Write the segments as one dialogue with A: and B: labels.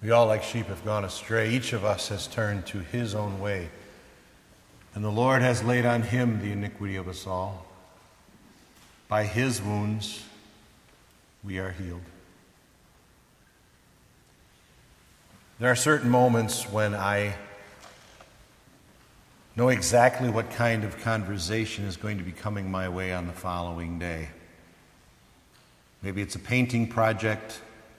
A: We all, like sheep, have gone astray. Each of us has turned to his own way. And the Lord has laid on him the iniquity of us all. By his wounds we are healed. There are certain moments when I know exactly what kind of conversation is going to be coming my way on the following day. Maybe it's a painting project.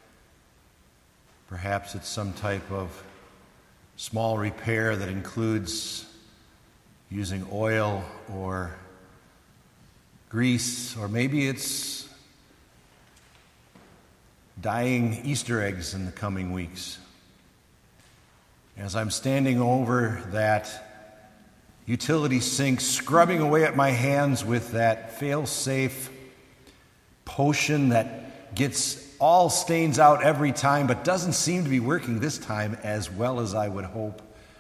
A: Perhaps it's some type of small repair that includes using oil or grease, or maybe it's dyeing Easter eggs in the coming weeks. As I'm standing over that utility sink, scrubbing away at my hands with that fail-safe potion that gets all stains out every time, but doesn't seem to be working this time as well as I would hope,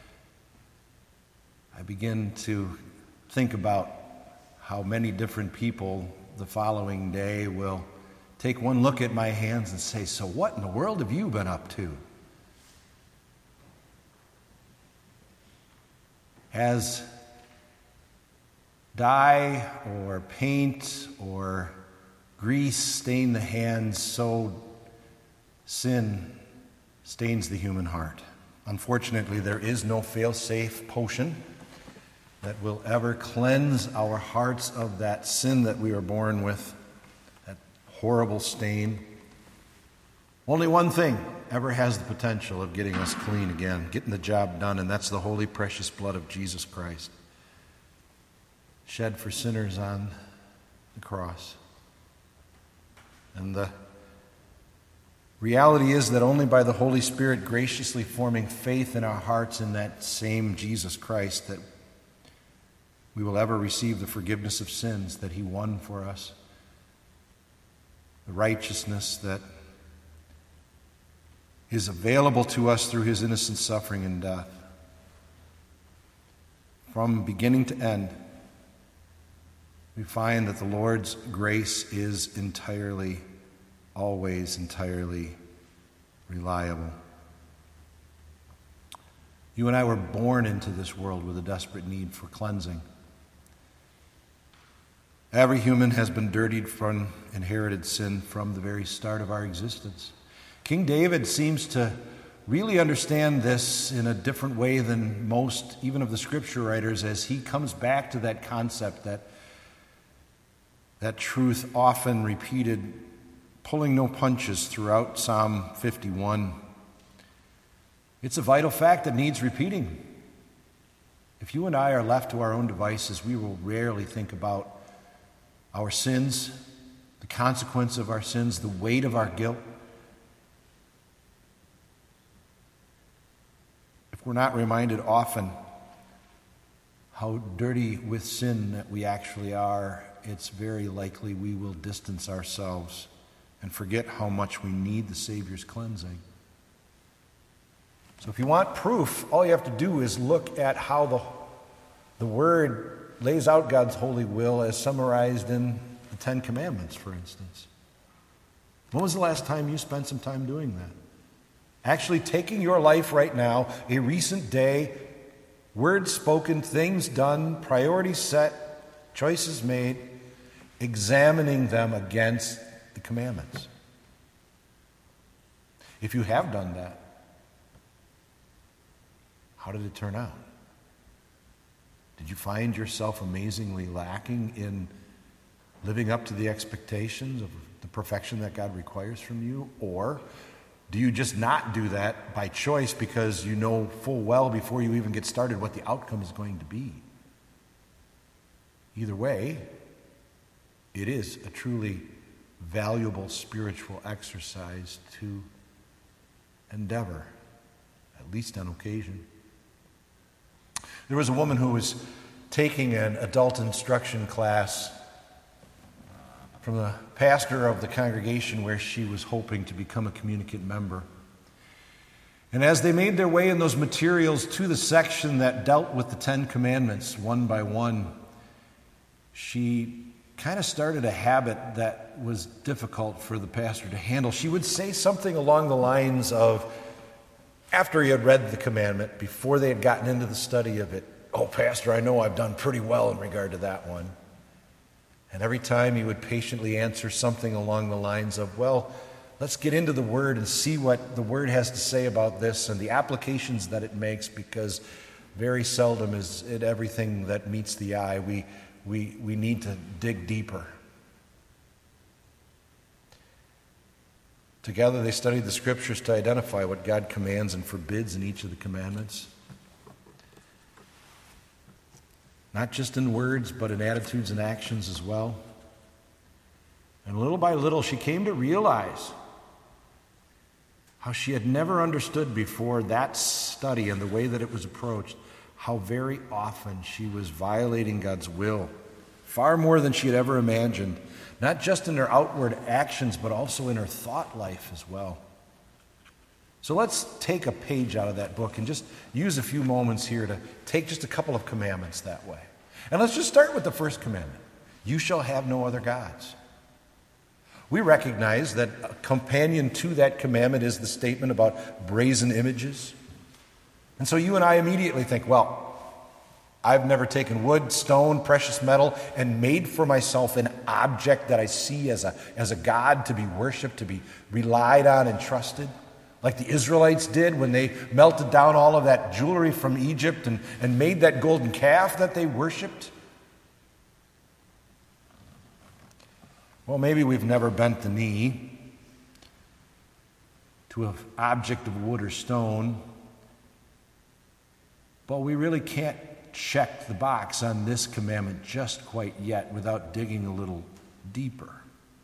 A: I begin to think about how many different people the following day will take one look at my hands and say, "So what in the world have you been up to?" Has dye or paint or grease stained the hands, so sin stains the human heart. Unfortunately, there is no fail-safe potion that will ever cleanse our hearts of that sin that we are born with, that horrible stain. Only one thing ever has the potential of getting us clean again, getting the job done, and that's the holy, precious blood of Jesus Christ, shed for sinners on the cross. And the reality is that only by the Holy Spirit graciously forming faith in our hearts in that same Jesus Christ that we will ever receive the forgiveness of sins that he won for us, the righteousness that is available to us through his innocent suffering and death. From beginning to end, we find that the Lord's grace is entirely, always entirely reliable. You and I were born into this world with a desperate need for cleansing. Every human has been dirtied from inherited sin from the very start of our existence. King David seems to really understand this in a different way than most, even of the scripture writers, as he comes back to that concept, that truth often repeated, pulling no punches throughout Psalm 51. It's a vital fact that needs repeating. If you and I are left to our own devices, we will rarely think about our sins, the consequence of our sins, the weight of our guilt. If we're not reminded often how dirty with sin that we actually are, it's very likely we will distance ourselves and forget how much we need the Savior's cleansing. So if you want proof, all you have to do is look at how the Word lays out God's holy will as summarized in the Ten Commandments, for instance. When was the last time you spent some time doing that? Actually taking your life right now, a recent day, words spoken, things done, priorities set, choices made, examining them against the commandments. If you have done that, how did it turn out? Did you find yourself amazingly lacking in living up to the expectations of the perfection that God requires from you? Or do you just not do that by choice because you know full well before you even get started what the outcome is going to be? Either way, it is a truly valuable spiritual exercise to endeavor, at least on occasion. There was a woman who was taking an adult instruction class from the pastor of the congregation where she was hoping to become a communicant member. And as they made their way in those materials to the section that dealt with the Ten Commandments one by one, she kind of started a habit that was difficult for the pastor to handle. She would say something along the lines of, after he had read the commandment, before they had gotten into the study of it, "Oh, Pastor, I know I've done pretty well in regard to that one." And every time he would patiently answer something along the lines of, "Well, let's get into the Word and see what the Word has to say about this and the applications that it makes, because very seldom is it everything that meets the eye. We need to dig deeper." Together they studied the Scriptures to identify what God commands and forbids in each of the commandments. Not just in words, but in attitudes and actions as well. And little by little, she came to realize how she had never understood before that study and the way that it was approached, how very often she was violating God's will, far more than she had ever imagined, not just in her outward actions, but also in her thought life as well. So let's take a page out of that book and just use a few moments here to take just a couple of commandments that way. And let's just start with the first commandment. You shall have no other gods. We recognize that a companion to that commandment is the statement about brazen images. And so you and I immediately think, well, I've never taken wood, stone, precious metal, and made for myself an object that I see as a god to be worshipped, to be relied on and trusted, like the Israelites did when they melted down all of that jewelry from Egypt and made that golden calf that they worshipped. Well, maybe we've never bent the knee to an object of wood or stone, but we really can't check the box on this commandment just quite yet without digging a little deeper.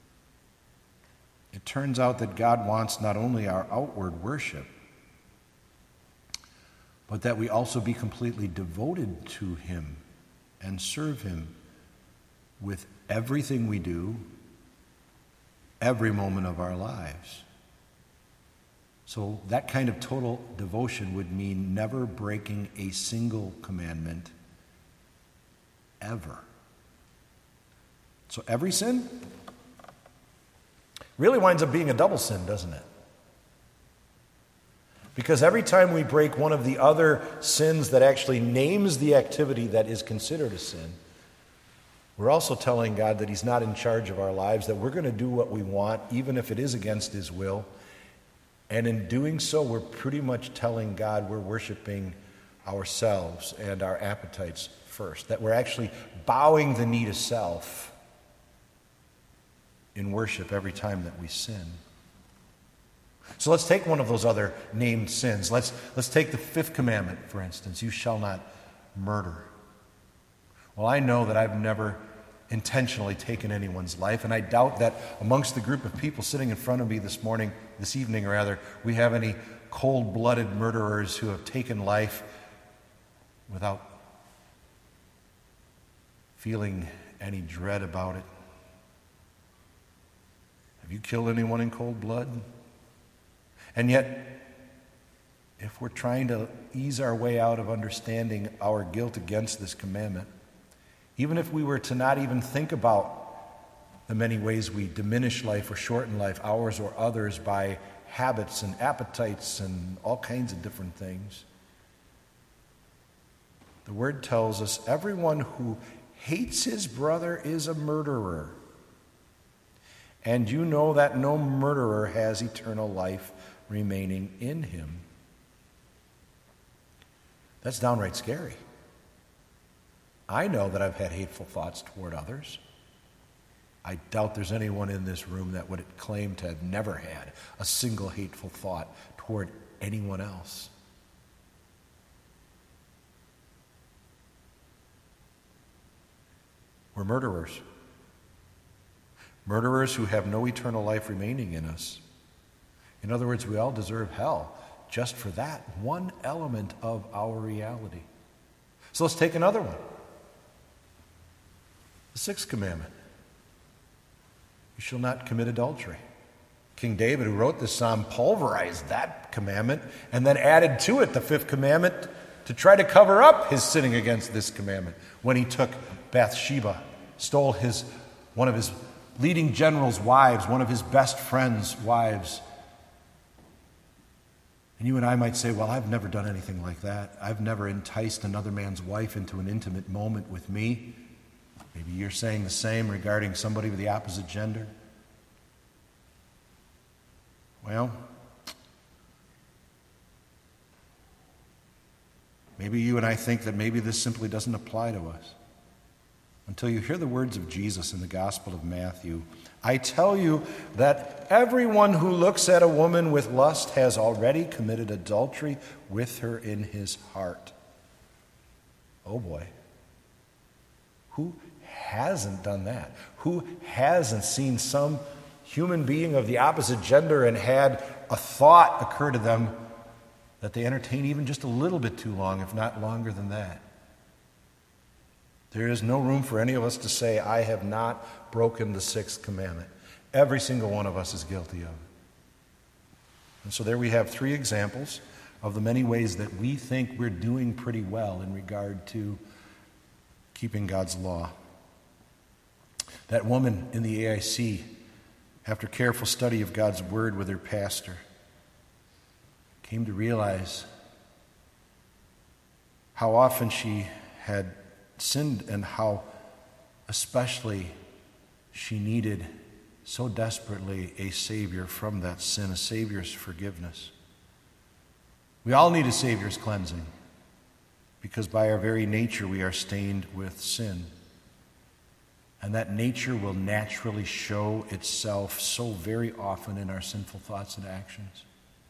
A: It turns out that God wants not only our outward worship, but that we also be completely devoted to Him and serve Him with everything we do, every moment of our lives. So that kind of total devotion would mean never breaking a single commandment, ever. So every sin really winds up being a double sin, doesn't it? Because every time we break one of the other sins that actually names the activity that is considered a sin, we're also telling God that He's not in charge of our lives, that we're going to do what we want, even if it is against His will. And in doing so, we're pretty much telling God we're worshiping ourselves and our appetites first, that we're actually bowing the knee to self in worship every time that we sin. So let's take one of those other named sins. Let's take the fifth commandment, for instance. You shall not murder. Well, I know that I've never intentionally taken anyone's life, and I doubt that amongst the group of people sitting in front of me this evening, we have any cold-blooded murderers who have taken life without feeling any dread about it. Have you killed anyone in cold blood? And yet, if we're trying to ease our way out of understanding our guilt against this commandment, even if we were to not even think about the many ways we diminish life or shorten life, ours or others, by habits and appetites and all kinds of different things, the Word tells us everyone who hates his brother is a murderer. And you know that no murderer has eternal life remaining in him. That's downright scary. I know that I've had hateful thoughts toward others. I doubt there's anyone in this room that would claim to have never had a single hateful thought toward anyone else. We're murderers. Murderers who have no eternal life remaining in us. In other words, we all deserve hell just for that one element of our reality. So let's take another one. The sixth commandment. You shall not commit adultery. King David, who wrote this psalm, pulverized that commandment and then added to it the fifth commandment to try to cover up his sinning against this commandment when he took Bathsheba, stole one of his leading general's wives, one of his best friend's wives, And you and I might say, well, I've never done anything like that. I've never enticed another man's wife into an intimate moment with me. Maybe you're saying the same regarding somebody with the opposite gender. Well, maybe you and I think that maybe this simply doesn't apply to us. Until you hear the words of Jesus in the Gospel of Matthew. I tell you that everyone who looks at a woman with lust has already committed adultery with her in his heart. Oh boy. Who hasn't done that? Who hasn't seen some human being of the opposite gender and had a thought occur to them that they entertain even just a little bit too long, if not longer than that? There is no room for any of us to say, I have not broken the sixth commandment. Every single one of us is guilty of it. And so there we have three examples of the many ways that we think we're doing pretty well in regard to keeping God's law. That woman in the AIC, after careful study of God's word with her pastor, came to realize how often she had sinned and how especially she needed so desperately a Savior from that sin, a Savior's forgiveness. We all need a Savior's cleansing because by our very nature we are stained with sin. And that nature will naturally show itself so very often in our sinful thoughts and actions.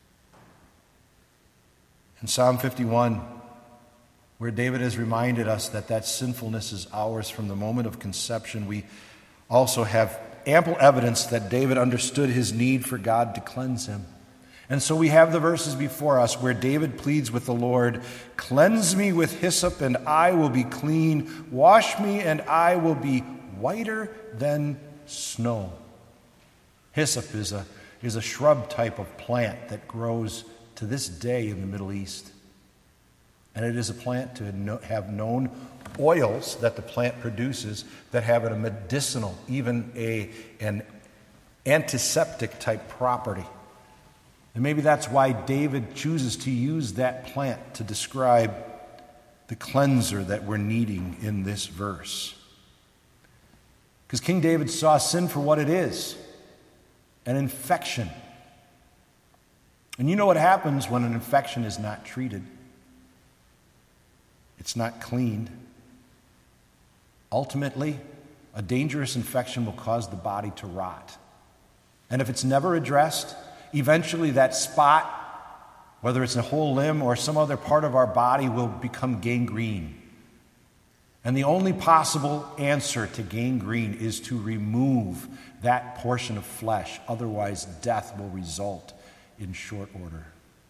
A: In Psalm 51, where David has reminded us that that sinfulness is ours from the moment of conception, we also have ample evidence that David understood his need for God to cleanse him. And so we have the verses before us where David pleads with the Lord, "Cleanse me with hyssop and I will be clean. Wash me and I will be whiter than snow." Hyssop is a shrub type of plant that grows to this day in the Middle East. And it is a plant to have known oils that the plant produces that have a medicinal, even an antiseptic type property. And maybe that's why David chooses to use that plant to describe the cleanser that we're needing in this verse. Because King David saw sin for what it is, an infection. And you know what happens when an infection is not treated? It's not cleaned. Ultimately, a dangerous infection will cause the body to rot. And if it's never addressed, eventually that spot, whether it's a whole limb or some other part of our body, will become gangrene. And the only possible answer to gangrene is to remove that portion of flesh. Otherwise, death will result in short order.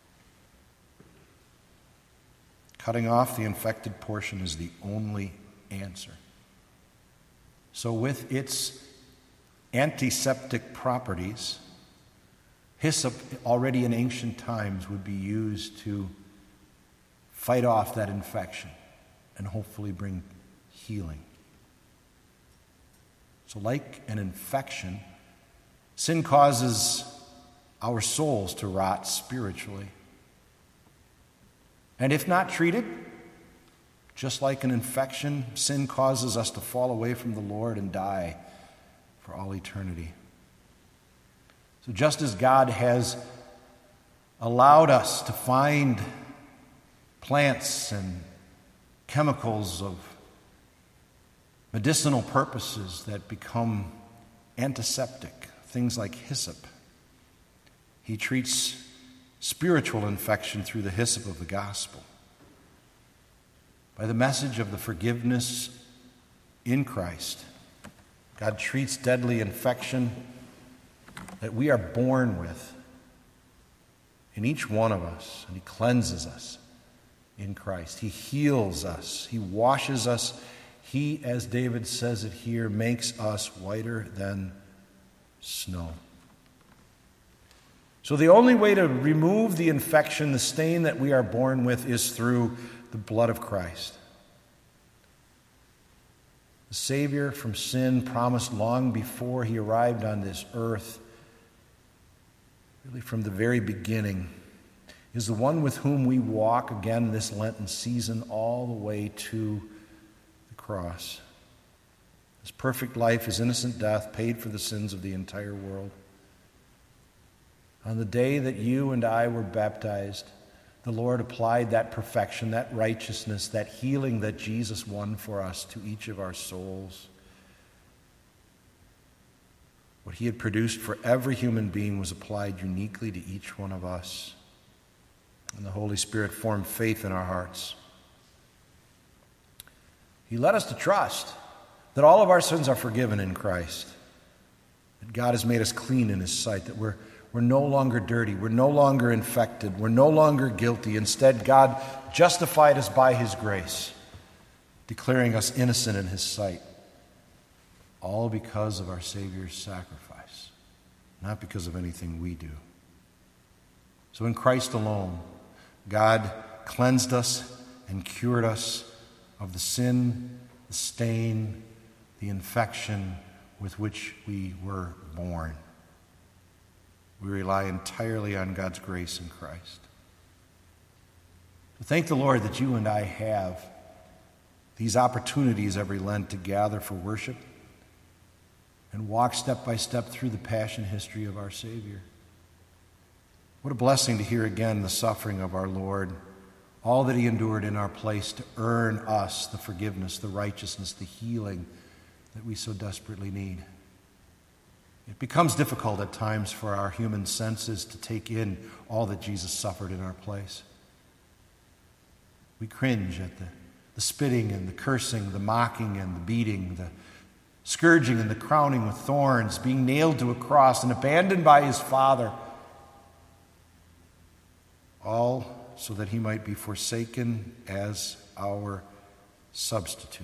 A: Cutting off the infected portion is the only answer. So with its antiseptic properties, hyssop, already in ancient times, would be used to fight off that infection and hopefully bring healing. So like an infection, sin causes our souls to rot spiritually. And if not treated, just like an infection, sin causes us to fall away from the Lord and die for all eternity. So just as God has allowed us to find plants and chemicals of medicinal purposes that become antiseptic, things like hyssop, He treats spiritual infection through the hyssop of the gospel. By the message of the forgiveness in Christ, God treats deadly infection that we are born with in each one of us, and He cleanses us in Christ. He heals us. He washes us. He, as David says it here, makes us whiter than snow. So the only way to remove the infection, the stain that we are born with, is through the blood of Christ. The Savior from sin, promised long before He arrived on this earth, really from the very beginning. is the one with whom we walk again this Lenten season all the way to the cross. His perfect life, his innocent death, paid for the sins of the entire world. On the day that you and I were baptized, the Lord applied that perfection, that righteousness, that healing that Jesus won for us to each of our souls. What he had produced for every human being was applied uniquely to each one of us. And the Holy Spirit formed faith in our hearts. He led us to trust that all of our sins are forgiven in Christ, that God has made us clean in his sight, that we're no longer dirty, we're no longer infected, we're no longer guilty. Instead, God justified us by his grace, declaring us innocent in his sight, all because of our Savior's sacrifice, not because of anything we do. So in Christ alone, God cleansed us and cured us of the sin, the stain, the infection with which we were born. We rely entirely on God's grace in Christ. So thank the Lord that you and I have these opportunities every Lent to gather for worship and walk step by step through the passion history of our Savior. What a blessing to hear again the suffering of our Lord, all that he endured in our place to earn us the forgiveness, the righteousness, the healing that we so desperately need. It becomes difficult at times for our human senses to take in all that Jesus suffered in our place. We cringe at the spitting and the cursing, the mocking and the beating, the scourging and the crowning with thorns, being nailed to a cross and abandoned by his Father, all so that he might be forsaken as our substitute.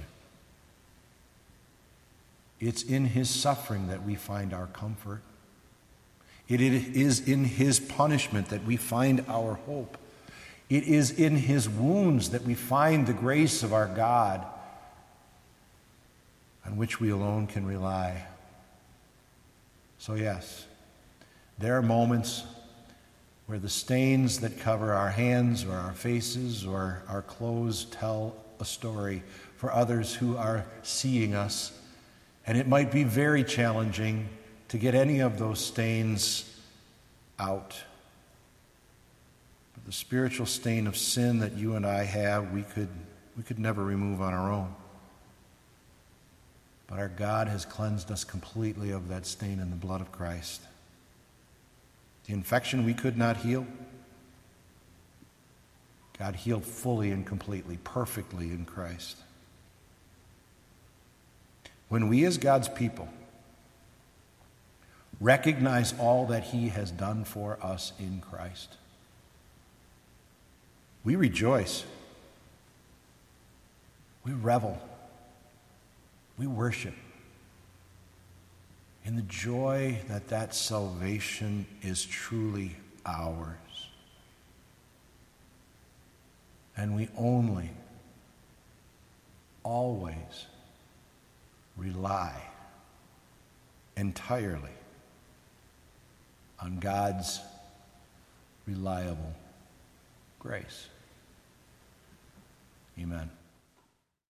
A: It's in his suffering that we find our comfort. It is in his punishment that we find our hope. It is in his wounds that we find the grace of our God, on which we alone can rely. So yes, there are moments where the stains that cover our hands or our faces or our clothes tell a story for others who are seeing us. And it might be very challenging to get any of those stains out. But the spiritual stain of sin that you and I have, we could never remove on our own. But our God has cleansed us completely of that stain in the blood of Christ. The infection we could not heal, God healed fully and completely, perfectly in Christ. When we as God's people recognize all that he has done for us in Christ, we rejoice, we revel, we worship in the joy that that salvation is truly ours. And we only, always rely entirely on God's reliable grace. Amen.